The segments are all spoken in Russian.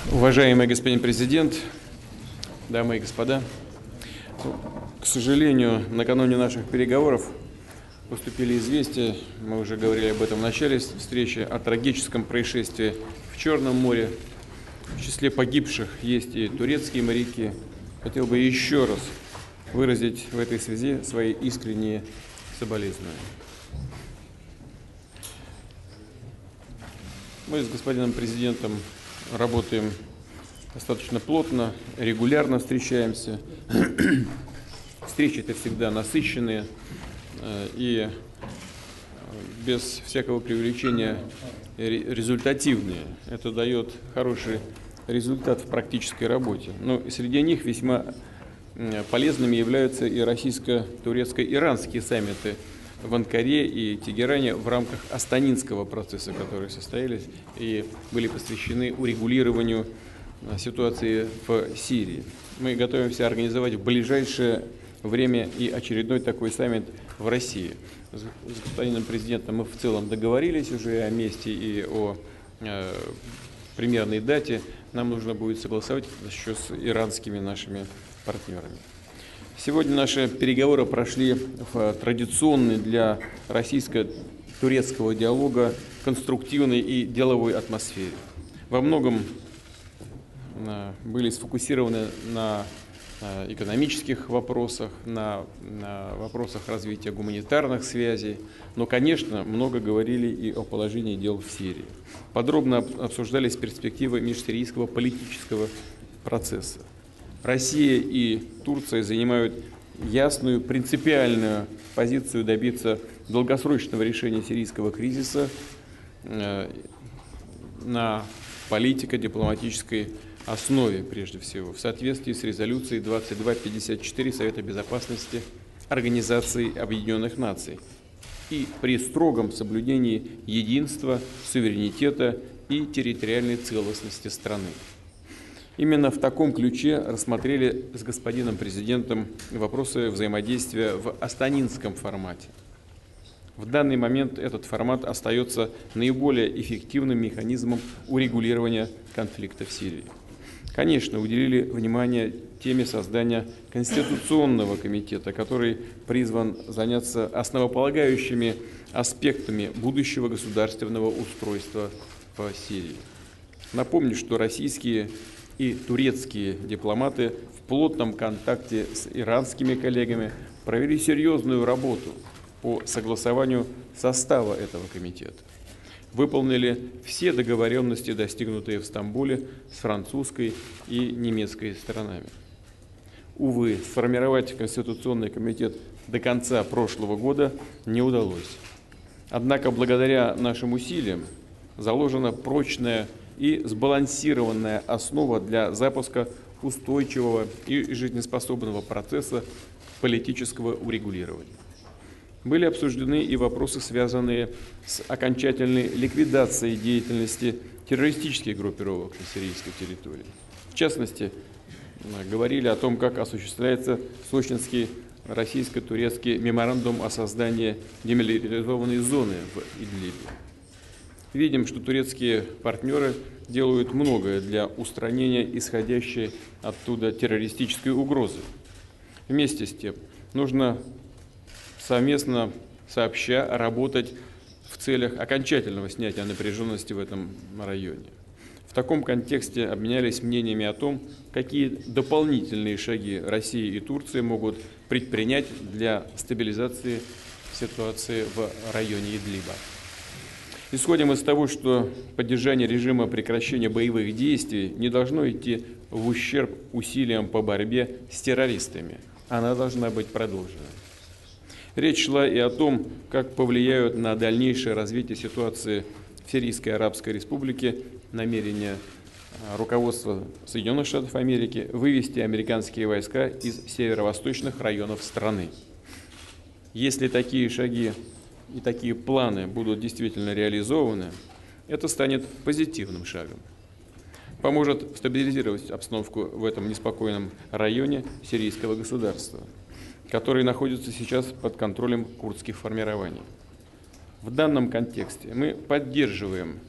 Уважаемый господин президент, дамы и господа, к сожалению, накануне наших переговоров поступили известия, мы уже говорили об этом в начале встречи, о трагическом происшествии в Черном море. В числе погибших есть и турецкие моряки. Хотел бы еще раз выразить в этой связи свои искренние соболезнования. Мы с господином президентом работаем достаточно плотно, регулярно встречаемся. Встречи это всегда насыщенные и без всякого преувеличения результативные. Это дает хороший результат в практической работе. Но среди них весьма полезными являются и российско-турецко-иранские саммиты в Анкаре и Тегеране в рамках Астанинского процесса, которые состоялись и были посвящены урегулированию ситуации в Сирии. Мы готовимся организовать в ближайшее время и очередной такой саммит в России. С господином президентом мы в целом договорились уже о месте и о примерной дате. Нам нужно будет согласовать еще с иранскими нашими партнерами. Сегодня наши переговоры прошли в традиционной для российско-турецкого диалога конструктивной и деловой атмосфере. Во многом были сфокусированы на экономических вопросах, на вопросах развития гуманитарных связей, но, конечно, много говорили и о положении дел в Сирии. Подробно обсуждались перспективы межсирийского политического процесса. Россия и Турция занимают ясную, принципиальную позицию добиться долгосрочного решения сирийского кризиса на политико-дипломатической основе, прежде всего, в соответствии с резолюцией 2254 Совета Безопасности Организации Объединенных Наций и при строгом соблюдении единства, суверенитета и территориальной целостности страны. Именно в таком ключе рассмотрели с господином президентом вопросы взаимодействия в астанинском формате. В данный момент этот формат остается наиболее эффективным механизмом урегулирования конфликта в Сирии. Конечно, уделили внимание теме создания Конституционного комитета, который призван заняться основополагающими аспектами будущего государственного устройства в Сирии. Напомню, что российские и турецкие дипломаты в плотном контакте с иранскими коллегами провели серьезную работу по согласованию состава этого комитета. Выполнили все договоренности, достигнутые в Стамбуле с французской и немецкой сторонами. Увы, сформировать Конституционный комитет до конца прошлого года не удалось. Однако, благодаря нашим усилиям заложена прочная и сбалансированная основа для запуска устойчивого и жизнеспособного процесса политического урегулирования. Были обсуждены и вопросы, связанные с окончательной ликвидацией деятельности террористических группировок на сирийской территории. В частности, говорили о том, как осуществляется Сочинский российско-турецкий меморандум о создании демилитаризованной зоны в Идлибе. Видим, что турецкие партнеры делают многое для устранения исходящей оттуда террористической угрозы. Вместе с тем, нужно совместно, сообща, работать в целях окончательного снятия напряженности в этом районе. В таком контексте обменялись мнениями о том, какие дополнительные шаги Россия и Турция могут предпринять для стабилизации ситуации в районе Идлиба. Исходим из того, что поддержание режима прекращения боевых действий не должно идти в ущерб усилиям по борьбе с террористами. Она должна быть продолжена. Речь шла и о том, как повлияют на дальнейшее развитие ситуации в Сирийской Арабской Республике намерения руководства Соединенных Штатов Америки вывести американские войска из северо-восточных районов страны. Если такие шаги и такие планы будут действительно реализованы, это станет позитивным шагом. Поможет стабилизировать обстановку в этом неспокойном районе сирийского государства, который находится сейчас под контролем курдских формирований. В данном контексте мы поддерживаем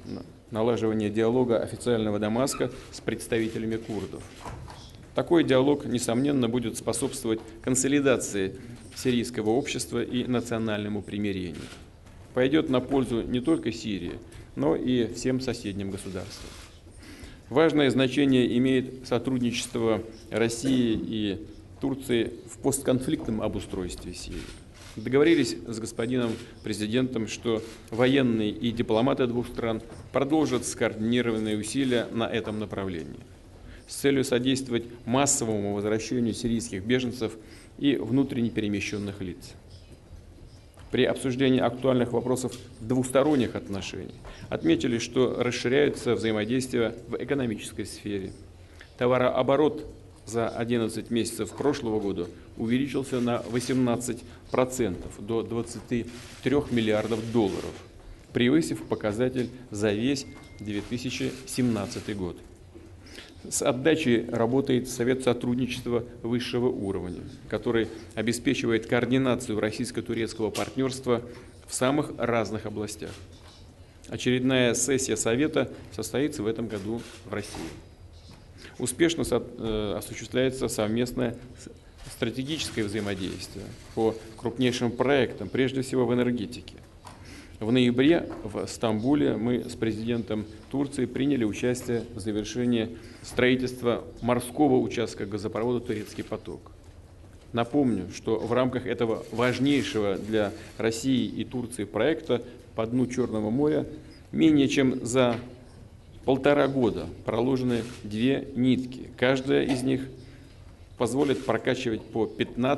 налаживание диалога официального Дамаска с представителями курдов. Такой диалог, несомненно, будет способствовать консолидации сирийского общества и национальному примирению. Пойдет на пользу не только Сирии, но и всем соседним государствам. Важное значение имеет сотрудничество России и Турции в постконфликтном обустройстве Сирии. Договорились с господином президентом, что военные и дипломаты двух стран продолжат скоординированные усилия на этом направлении с целью содействовать массовому возвращению сирийских беженцев и внутренне перемещенных лиц. При обсуждении актуальных вопросов двусторонних отношений отметили, что расширяется взаимодействие в экономической сфере. Товарооборот за 11 месяцев прошлого года увеличился на 18% до 23 миллиардов долларов, превысив показатель за весь 2017 год. С отдачей работает Совет сотрудничества высшего уровня, который обеспечивает координацию российско-турецкого партнерства в самых разных областях. Очередная сессия Совета состоится в этом году в России. Успешно осуществляется совместное стратегическое взаимодействие по крупнейшим проектам, прежде всего в энергетике. В ноябре в Стамбуле мы с президентом Турции приняли участие в завершении строительства морского участка газопровода «Турецкий поток». Напомню, что в рамках этого важнейшего для России и Турции проекта по дну Черного моря менее чем за 1,5 года проложены 2 нитки. Каждая из них позволит прокачивать по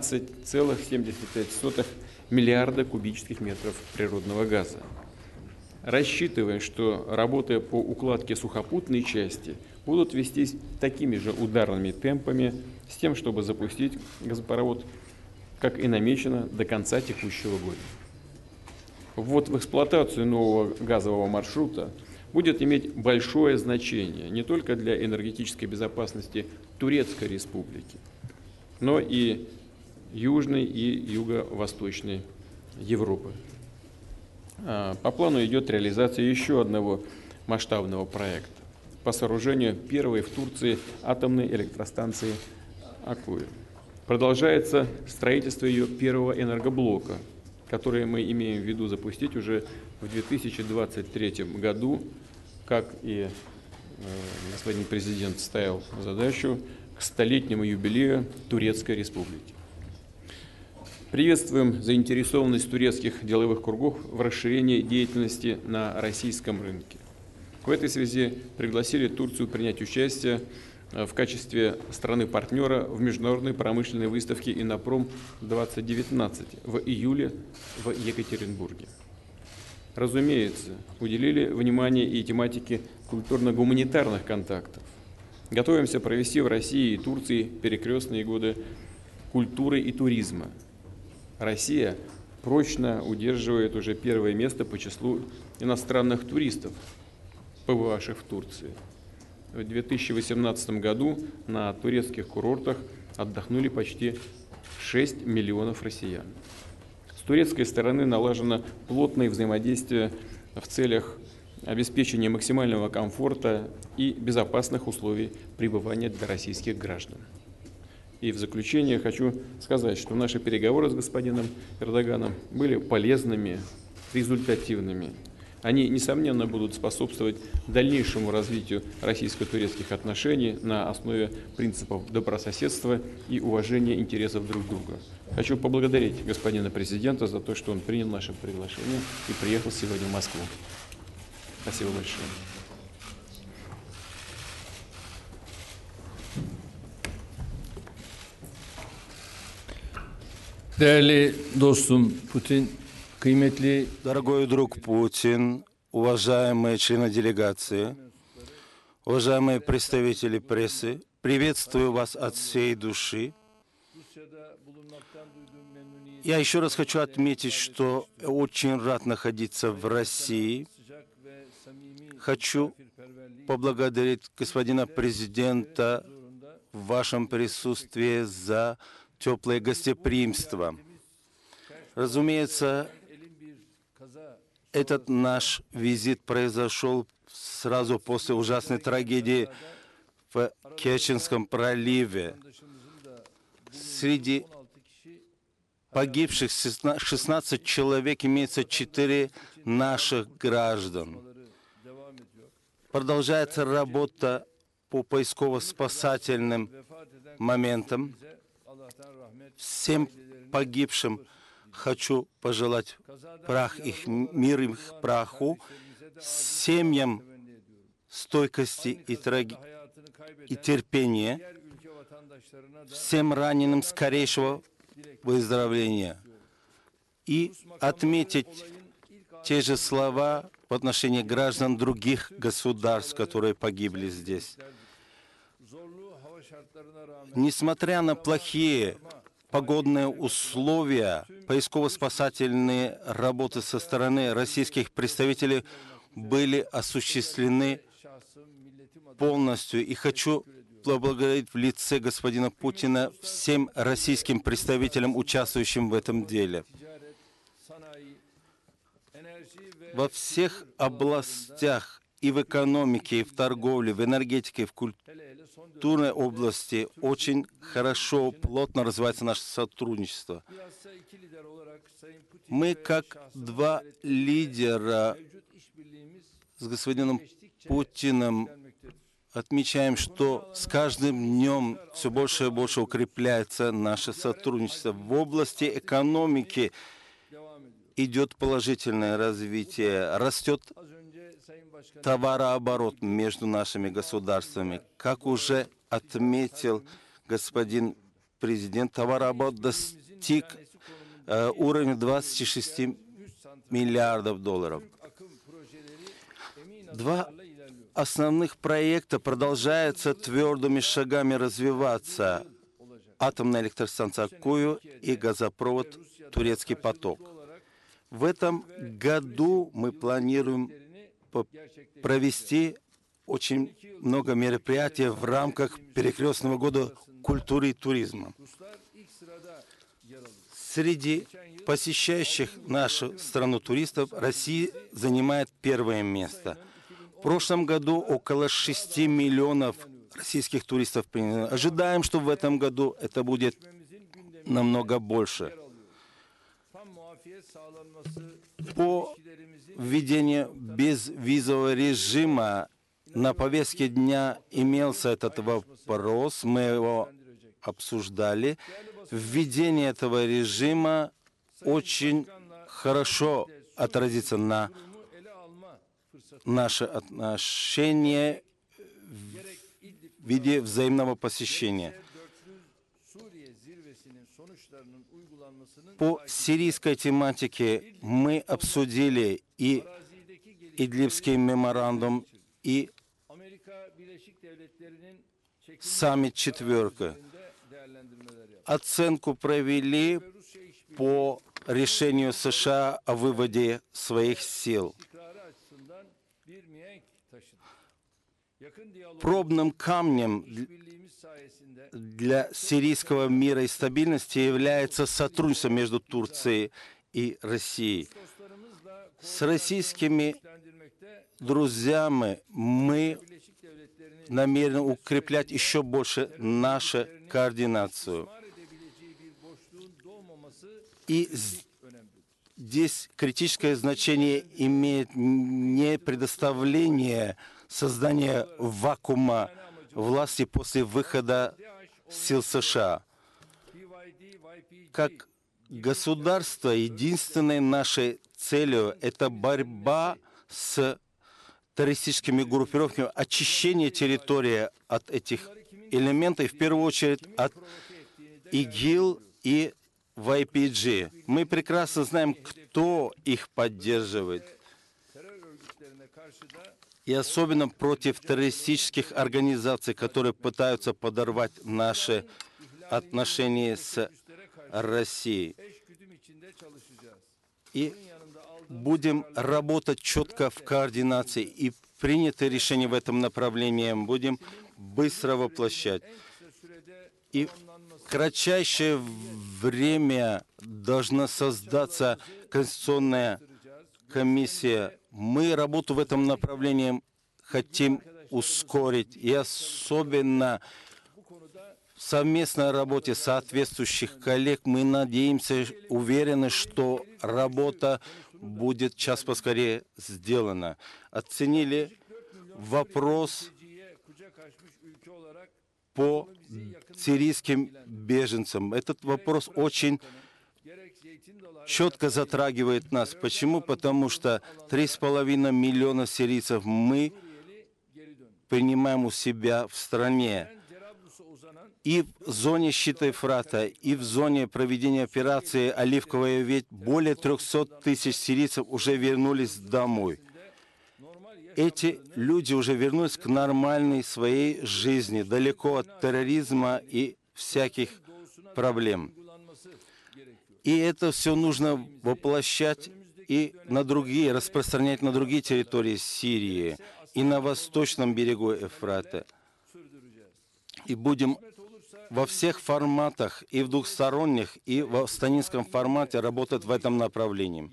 15,75 миллиарда кубических метров природного газа. Рассчитываем, что работы по укладке сухопутной части будут вестись такими же ударными темпами, с тем, чтобы запустить газопровод, как и намечено, до конца текущего года. Ввод в эксплуатацию нового газового маршрута будет иметь большое значение не только для энергетической безопасности Турецкой Республики, но и Южной и Юго-Восточной Европы. По плану идет реализация еще одного масштабного проекта по сооружению первой в Турции атомной электростанции «Аккуй». Продолжается строительство ее первого энергоблока, который мы имеем в виду запустить уже в 2023 году, как и господин президент ставил задачу к 100-летнему юбилею Турецкой Республики. Приветствуем заинтересованность турецких деловых кругов в расширении деятельности на российском рынке. В этой связи пригласили Турцию принять участие в качестве страны-партнера в международной промышленной выставке «Иннопром-2019» в июле в Екатеринбурге. Разумеется, уделили внимание и тематике культурно-гуманитарных контактов. Готовимся провести в России и Турции перекрестные годы культуры и туризма. Россия прочно удерживает уже первое место по числу иностранных туристов, побывавших в Турции. В 2018 году на турецких курортах отдохнули почти 6 миллионов россиян. С турецкой стороны налажено плотное взаимодействие в целях обеспечения максимального комфорта и безопасных условий пребывания для российских граждан. И в заключение хочу сказать, что наши переговоры с господином Эрдоганом были полезными, результативными. Они, несомненно, будут способствовать дальнейшему развитию российско-турецких отношений на основе принципов добрососедства и уважения интересов друг друга. Хочу поблагодарить господина президента за то, что он принял наше приглашение и приехал сегодня в Москву. Спасибо большое. Değerli dostum Putin, kıymetli Дорогой друг Путин, уважаемые члены делегации, уважаемые представители прессы, приветствую вас от всей души. Я еще раз хочу отметить, что очень рад находиться в России. Хочу поблагодарить господина президента в вашем присутствии за теплое гостеприимство. Разумеется, этот наш визит произошел сразу после ужасной трагедии в Керченском проливе. Среди погибших 16 человек имеется 4 наших граждан. Продолжается работа по поисково-спасательным моментам. Всем погибшим хочу пожелать мир их праху, семьям стойкости и терпения, всем раненым скорейшего выздоровления. И отметить те же слова в отношении граждан других государств, которые погибли здесь. Несмотря на плохие погодные условия, поисково-спасательные работы со стороны российских представителей были осуществлены полностью. И хочу поблагодарить в лице господина Путина всем российским представителям, участвующим в этом деле. Во всех областях и в экономике, и в торговле, в энергетике, в культурной области очень хорошо, плотно развивается наше сотрудничество. Мы, как два лидера с господином Путиным, отмечаем, что с каждым днем все больше и больше укрепляется наше сотрудничество. В области экономики идет положительное развитие, растет товарооборот между нашими государствами. Как уже отметил господин президент, товарооборот достиг уровня 26 миллиардов долларов. Два основных проекта продолжаются твердыми шагами развиваться. Атомная электростанция Аккую и газопровод Турецкий поток. В этом году мы планируем провести очень много мероприятий в рамках перекрестного года культуры и туризма. Среди посещающих нашу страну туристов Россия занимает первое место. В прошлом году около 6 миллионов российских туристов принято. Ожидаем, что в этом году это будет намного больше. По введению безвизового режима на повестке дня имелся этот вопрос, мы его обсуждали. Введение этого режима очень хорошо отразится на наши отношения в виде взаимного посещения. По сирийской тематике мы обсудили и Идлибский меморандум, и саммит «Четверка». Оценку провели по решению США о выводе своих сил. Пробным камнем для сирийского мира и стабильности является сотрудничество между Турцией и Россией. С российскими друзьями мы намерены укреплять еще больше нашу координацию. И здесь критическое значение имеет не предоставление создания вакуума власти после выхода сил США. Как государство, единственной нашей целью – это борьба с террористическими группировками, очищение территории от этих элементов, и в первую очередь от ИГИЛ и YPG. Мы прекрасно знаем, кто их поддерживает. И особенно против террористических организаций, которые пытаются подорвать наши отношения с Россией. И будем работать четко в координации, и принятые решения в этом направлении будем быстро воплощать. И в кратчайшее время должна создаться Конституционная комиссия. Мы работу в этом направлении хотим ускорить, и особенно в совместной работе соответствующих коллег мы надеемся, уверены, что работа будет час поскорее сделана. Оценили вопрос по сирийским беженцам. Этот вопрос очень четко затрагивает нас. Почему? Потому что 3,5 миллиона сирийцев мы принимаем у себя в стране. И в зоне щита Ефрата, и в зоне проведения операции «Оливковая ветвь» более 300 тысяч сирийцев уже вернулись домой. Эти люди уже вернулись к нормальной своей жизни, далеко от терроризма и всяких проблем. И это все нужно воплощать и на другие, распространять на другие территории Сирии и на восточном берегу Ефрата. И будем во всех форматах, и в двухсторонних, и в станинском формате работать в этом направлении.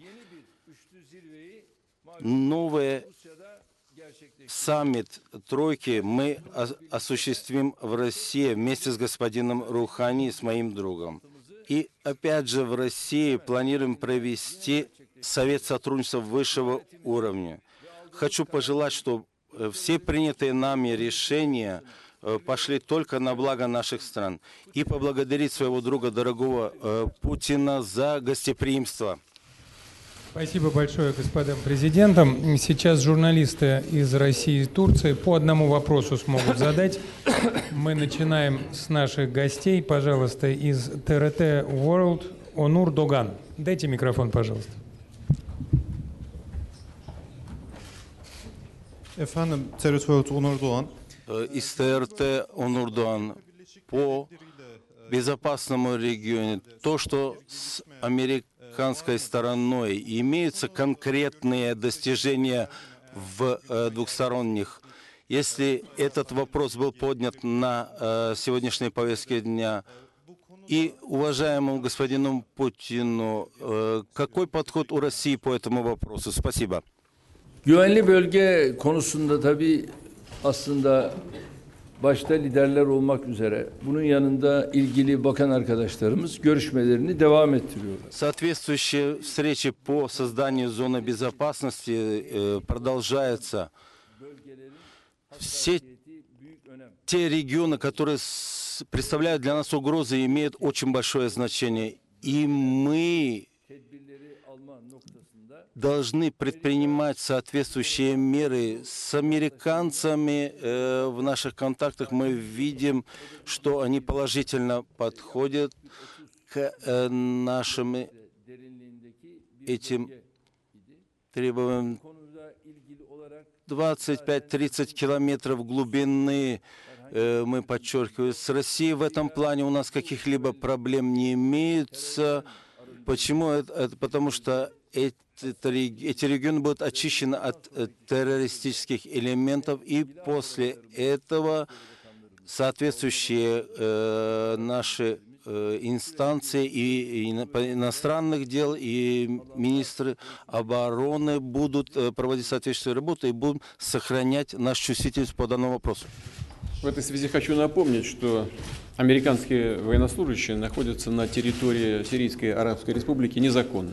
Новый саммит тройки мы осуществим в России вместе с господином Рухани, с моим другом. И опять же в России планируем провести Совет сотрудничества высшего уровня. Хочу пожелать, чтобы все принятые нами решения пошли только на благо наших стран. И поблагодарить своего друга, дорогого Путина, за гостеприимство. Спасибо большое господам президентам. Сейчас журналисты из России и Турции по одному вопросу смогут задать. Мы начинаем с наших гостей. Пожалуйста, из ТРТ World Онур Доган. Дайте микрофон, пожалуйста. Efendim, TRT World Onur Doğan. Из ТРТ Онур Доган. По безопасному региону. То, что с американской стороной имеются конкретные достижения в двухсторонних. Если этот вопрос был поднят на сегодняшней повестке дня, и уважаемому господину Путину, какой подход у России по этому вопросу? Спасибо. Güvenli bölge konusunda tabii aslında başta liderler olmak üzere bunun yanında ilgili bakan arkadaşlarımız görüşmelerini devam ettiriyorlar. Соответствующие встречи по созданию зоны безопасности продолжаются. Все те регионы, которые представляют для нас угрозы, имеют очень большое значение. И мы должны предпринимать соответствующие меры. С американцами в наших контактах мы видим, что они положительно подходят к нашим этим требованиям. 25-30 километров глубины, мы подчеркиваем. С Россией в этом плане у нас каких-либо проблем не имеется. Почему? Потому что эти регионы будут очищены от террористических элементов, и после этого соответствующие наши инстанции и иностранных дел, и министры обороны будут проводить соответствующую работу и будут сохранять нашу чувствительность по данному вопросу. В этой связи хочу напомнить, что американские военнослужащие находятся на территории Сирийской Арабской Республики незаконно.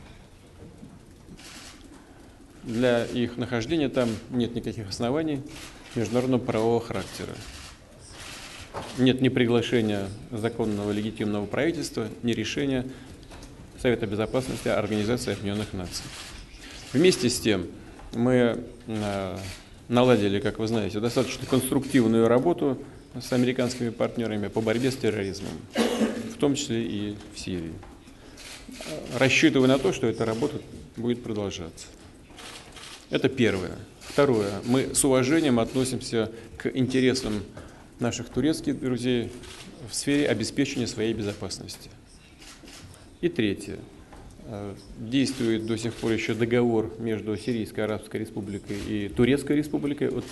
Для их нахождения там нет никаких оснований международного правового характера. Нет ни приглашения законного легитимного правительства, ни решения Совета Безопасности Организации Объединенных Наций. Вместе с тем мы наладили, как вы знаете, достаточно конструктивную работу с американскими партнерами по борьбе с терроризмом, в том числе и в Сирии. Рассчитываю на то, что эта работа будет продолжаться. Это первое. Второе. Мы с уважением относимся к интересам наших турецких друзей в сфере обеспечения своей безопасности. И третье. Действует до сих пор еще договор между Сирийской Арабской Республикой и Турецкой Республикой от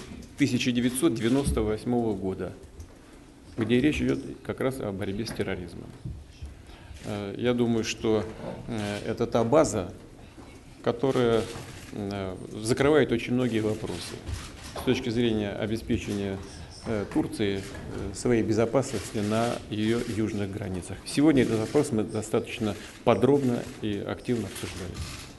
1998 года, где речь идет как раз о борьбе с терроризмом. Я думаю, что это та база, которая закрывает очень многие вопросы. с точки зрения обеспечения Турции своей безопасности на ее южных границах. Сегодня этот вопрос мы достаточно подробно и активно обсуждали.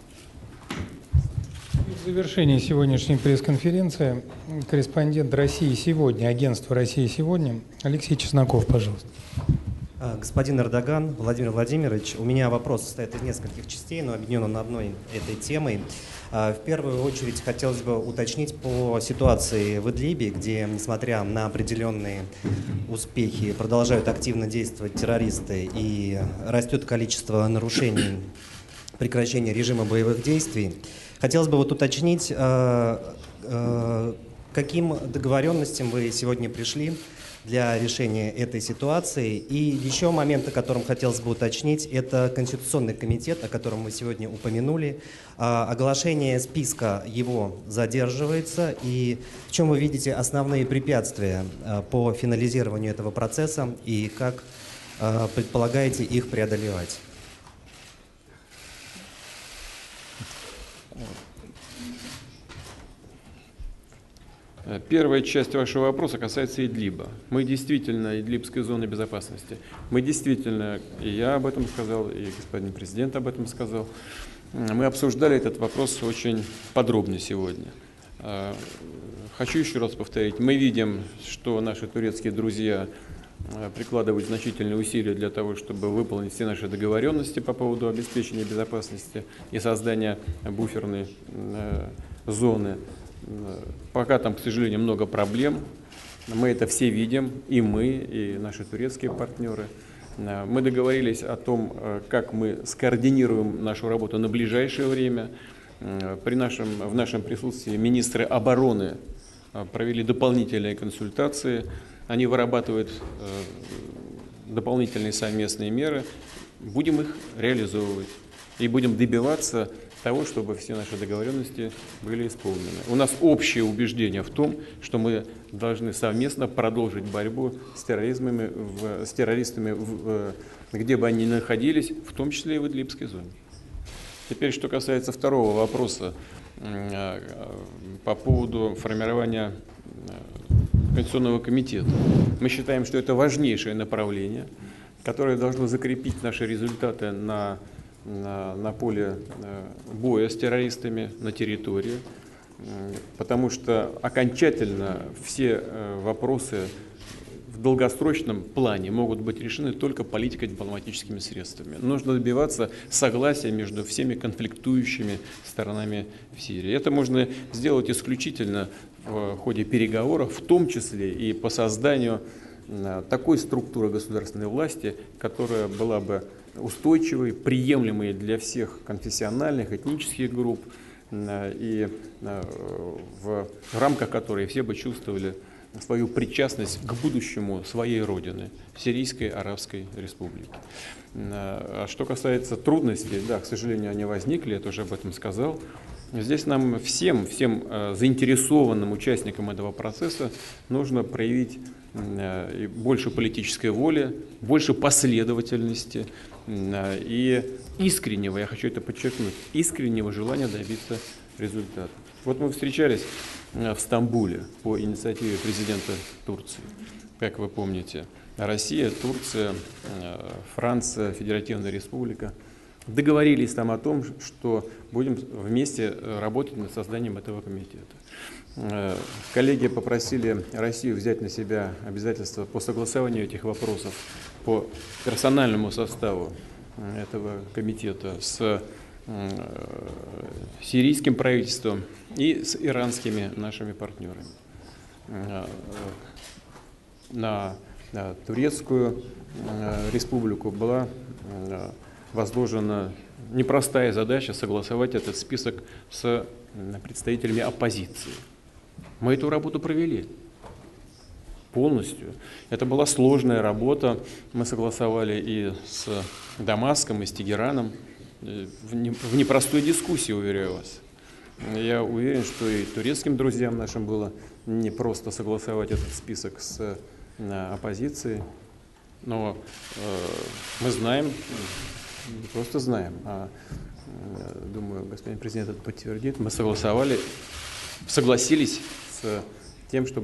В завершении сегодняшней пресс-конференции корреспондент «России сегодня», агентство «Россия сегодня» Алексей Чесноков, пожалуйста. Господин Эрдоган, Владимир Владимирович, у меня вопрос состоит из нескольких частей, но объединен он одной этой темой. В первую очередь хотелось бы уточнить по ситуации в Идлибе, где, несмотря на определенные успехи, продолжают активно действовать террористы и растет количество нарушений прекращения режима боевых действий. Хотелось бы уточнить, каким договоренностям вы сегодня пришли для решения этой ситуации. И еще момент, о котором хотелось бы уточнить, это Конституционный комитет, о котором вы сегодня упомянули. Оглашение списка его задерживается. И в чем вы видите основные препятствия по финализированию этого процесса и как предполагаете их преодолевать? Первая часть вашего вопроса касается Идлиба. Мы действительно, Идлибской зоны безопасности, мы действительно, и я об этом сказал, и господин президент об этом сказал, мы обсуждали этот вопрос очень подробно сегодня. Хочу еще раз повторить, мы видим, что наши турецкие друзья прикладывают значительные усилия для того, чтобы выполнить все наши договоренности по поводу обеспечения безопасности и создания буферной зоны. Пока там, к сожалению, много проблем. Мы это все видим, и мы, и наши турецкие партнеры. Мы договорились о том, как мы скоординируем нашу работу на ближайшее время. В нашем присутствии министры обороны провели дополнительные консультации. Они вырабатывают дополнительные совместные меры. Будем их реализовывать и будем добиваться того, чтобы все наши договоренности были исполнены. У нас общее убеждение в том, что мы должны совместно продолжить борьбу с террористами, где бы они ни находились, в том числе и в Идлибской зоне. Теперь, что касается второго вопроса по поводу формирования Конституционного комитета. Мы считаем, что это важнейшее направление, которое должно закрепить наши результаты на поле боя с террористами на территории, потому что окончательно все вопросы в долгосрочном плане могут быть решены только политико-дипломатическими средствами. Нужно добиваться согласия между всеми конфликтующими сторонами в Сирии. Это можно сделать исключительно в ходе переговоров, в том числе и по созданию такой структуры государственной власти, которая была бы устойчивой, приемлемой для всех конфессиональных, этнических групп, и в рамках которой все бы чувствовали свою причастность к будущему своей родины, Сирийской Арабской Республики. А что касается трудностей, да, к сожалению, они возникли, я тоже об этом сказал. Здесь нам всем заинтересованным участникам этого процесса нужно проявить больше политической воли, больше последовательности и искреннего, я хочу это подчеркнуть, искреннего желания добиться результата. Вот мы встречались в Стамбуле по инициативе президента Турции, как вы помните. Россия, Турция, Франция, Федеративная Республика договорились там о том, что будем вместе работать над созданием этого комитета. Коллеги попросили Россию взять на себя обязательства по согласованию этих вопросов по персональному составу этого комитета с сирийским правительством и с иранскими нашими партнерами. На Турецкую республику была возложена непростая задача согласовать этот список с представителями оппозиции. Мы эту работу провели полностью. Это была сложная работа. Мы согласовали и с Дамаском, и с Тегераном. В непростой дискуссии, уверяю вас. Я уверен, что и турецким друзьям нашим было непросто согласовать этот список с оппозицией. Но мы знаем, не просто знаем, а, думаю, господин президент это подтвердит, мы согласились с с тем, что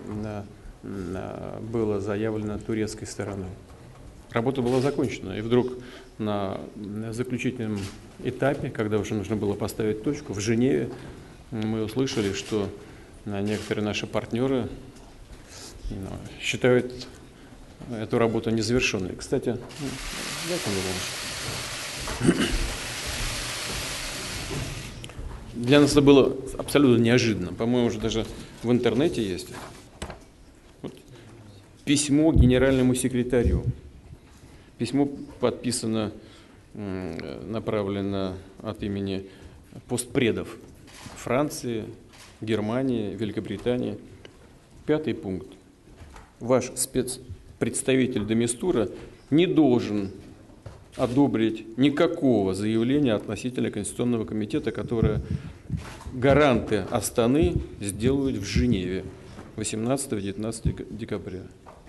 было заявлено турецкой стороной. Работа была закончена, и вдруг на заключительном этапе, когда уже нужно было поставить точку, в Женеве мы услышали, что некоторые наши партнеры считают эту работу незавершенной. Кстати, для нас это было абсолютно неожиданно. По-моему, уже даже в интернете есть. Вот. Письмо генеральному секретарю. Письмо подписано, направлено от имени постпредов Франции, Германии, Великобритании. 5-й пункт. Ваш спецпредставитель де Мистура не должен одобрить никакого заявления относительно Конституционного комитета, которое гаранты Астаны сделают в Женеве 18-19 декабря.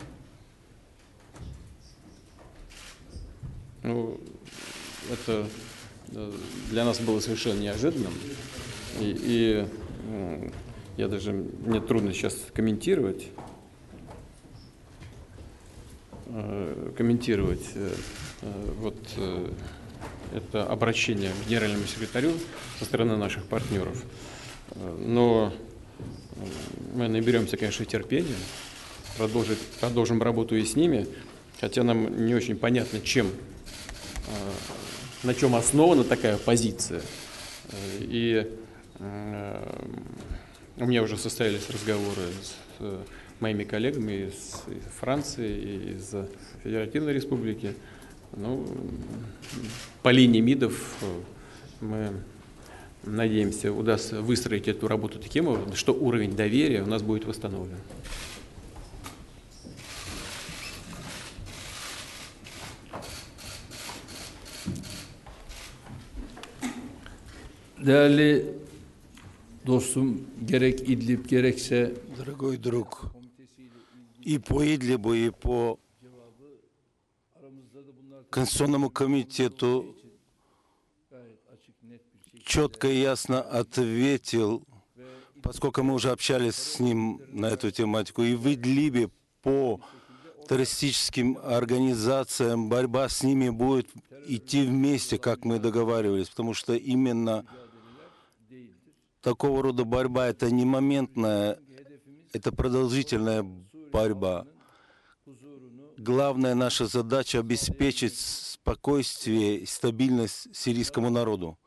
Ну, это для нас было совершенно неожиданным. И мне трудно сейчас комментировать это обращение к генеральному секретарю со стороны наших партнеров. Но мы наберемся, конечно, терпения, продолжим работу и с ними, хотя нам не очень понятно, на чем основана такая позиция. И у меня уже состоялись разговоры с моими коллегами из Франции и из Федеративной Республики. Ну, по линии МИДов мы надеемся, удастся выстроить эту работу таким образом, что уровень доверия у нас будет восстановлен. Değerli dostum, gerek İdlib gerekse Дорогой друг, и по Идлибу, и по Конституционному комитету четко и ясно ответил, поскольку мы уже общались с ним на эту тематику, и в Идлибе по террористическим организациям борьба с ними будет идти вместе, как мы договаривались, потому что именно такого рода борьба — это не моментная, это продолжительная борьба. Главная наша задача — обеспечить спокойствие и стабильность сирийскому народу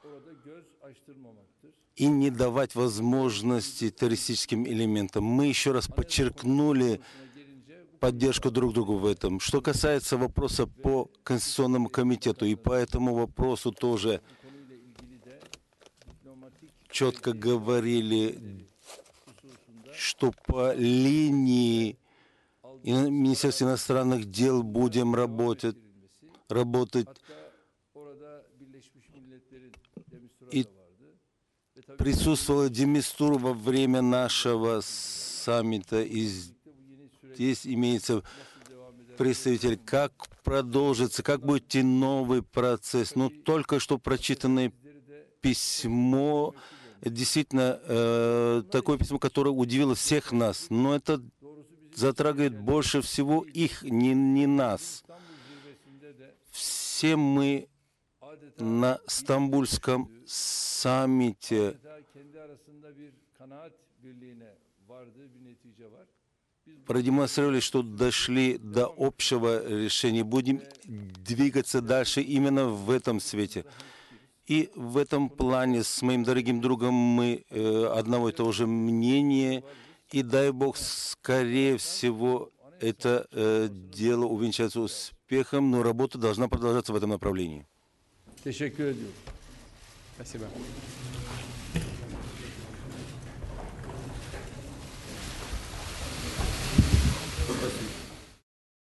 и не давать возможности террористическим элементам. Мы еще раз подчеркнули поддержку друг другу в этом. Что касается вопроса по Конституционному комитету, и по этому вопросу тоже четко говорили, что по линии Министерства иностранных дел будем работать. И присутствовала де Мистура во время нашего саммита, и здесь имеется представитель, как продолжится, как будет идти новый процесс. Но только что прочитанное письмо, действительно такое письмо, которое удивило всех нас, но это затрагивает больше всего их, не нас. Все мы на Стамбульском саммите продемонстрировали, что дошли до общего решения. Будем двигаться дальше именно в этом свете. И в этом плане с моим дорогим другом мы одного и того же мнения. И дай Бог, скорее всего, это дело увенчается успехом, но работа должна продолжаться в этом направлении. teşekkür ediyorum. Спасибо.